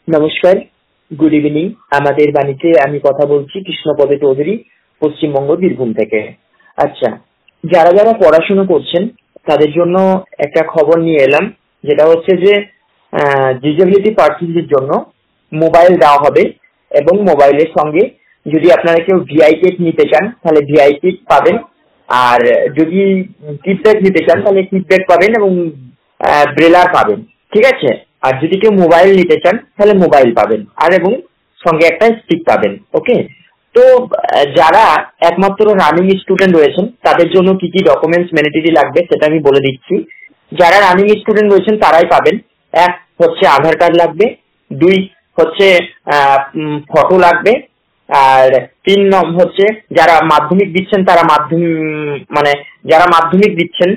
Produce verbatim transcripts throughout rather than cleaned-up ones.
নমস্কার, good evening. আমাদের বাণীতে আমি কথা বলছি কৃষ্ণপদ চৌধুরী, পশ্চিমবঙ্গ, বীরভূম থেকে। আচ্ছা, যারা যারা পড়াশোনা করছেন তাদের জন্য একটা খবর নিয়ে এলাম, যেটা হচ্ছে যে ডিসেবিলিটি পার্সনদের জন্য মোবাইল দেওয়া হবে এবং মোবাইলের সঙ্গে যদি আপনারা কেউ ভিআই কিট নিতে চান তাহলে ভিআই কিট পাবেন, আর যদি কিটব্যাগ নিতে চান তাহলে কিটব্যাগ পাবেন এবং ব্রেলার পাবেন, ঠিক আছে। আর যদি কেউ মোবাইল নিতে চান তাহলে মোবাইল পাবেন, আর এবং সঙ্গে একটা স্টিক পাবেন। ওকে, তো যারা একমাত্র রানিং স্টুডেন্ট রয়েছেন তাদের জন্য কি কি ডকুমেন্টস ম্যান্ডেটরি লাগবে সেটা আমি বলে দিচ্ছি। যারা রানিং স্টুডেন্ট রয়েছেন তারাই পাবেন। এক হচ্ছে আধার কার্ড লাগবে, দুই হচ্ছে ফটো লাগবে, আর তিন নম্বর হচ্ছে যারা মাধ্যমিক দিচ্ছেন তারা মাধ্যমিক মানে যারা মাধ্যমিক দিচ্ছেন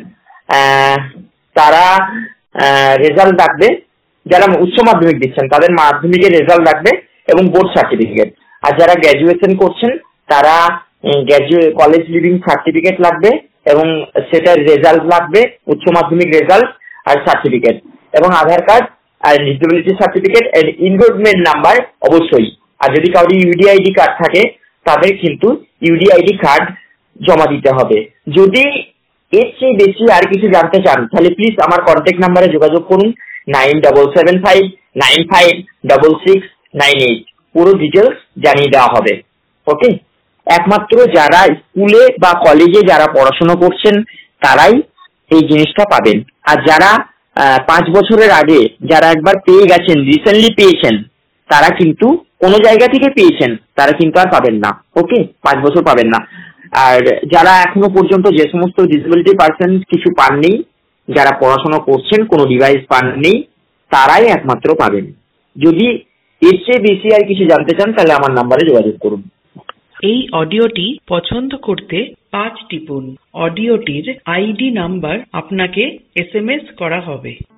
তারা রেজাল্ট লাগবে, যারা উচ্চ মাধ্যমিক দিচ্ছেন তাদের মাধ্যমিকের রেজাল্ট লাগবে এবং বোর্ড সার্টিফিকেট। আর যারা গ্র্যাজুয়েশন করছেন তারা গ্র্যাজুয়েট কলেজ লিভিং সার্টিফিকেট লাগবে এবং সেটার রেজাল্ট লাগবে, উচ্চ মাধ্যমিক রেজাল্ট আর সার্টিফিকেট, এবং আধার কার্ড আর ডিসেবিলিটি সার্টিফিকেট এর এনরোলমেন্ট নাম্বার অবশ্যই। আর যদি কাউরি ইউডিআইডি কার্ড থাকে তাদের কিন্তু ইউডিআইডি কার্ড জমা দিতে হবে। যদি এর চেয়ে বেশি আর কিছু জানতে চান তাহলে প্লিজ আমার কন্ট্যাক্ট নাম্বারে যোগাযোগ করুন, nine double seven five nine five double six nine eight. পুরো ডিটেলস জানিয়ে দেওয়া হবে। ওকে, একমাত্র যারা স্কুলে বা কলেজে যারা পড়াশোনা করছেন তারাই এই জিনিসটা পাবেন। আর যারা পাঁচ বছরের আগে যারা একবার পেয়ে গেছেন, রিসেন্টলি পেয়েছেন, তারা কিন্তু কোনো জায়গা থেকে পেয়েছেন, তারা কিন্তু আর পাবেন না। ওকে, পাঁচ বছর পাবেন না। আর যারা এখনো পর্যন্ত যে সমস্ত ডিসেবিলিটি পার্সন কিছু পাননি, যারা পড়াশোনা করছেন কোনো ডিভাইস পাননি, তারাই একমাত্র পাবেন। যদি এর চেয়ে বেশি আর কিছু জানতে চান তাহলে আমার নাম্বারে যোগাযোগ করুন। এই অডিওটি পছন্দ করতে পাঁচ টিপুন। অডিওটির আইডি নাম্বার আপনাকে এস এম এস করা হবে।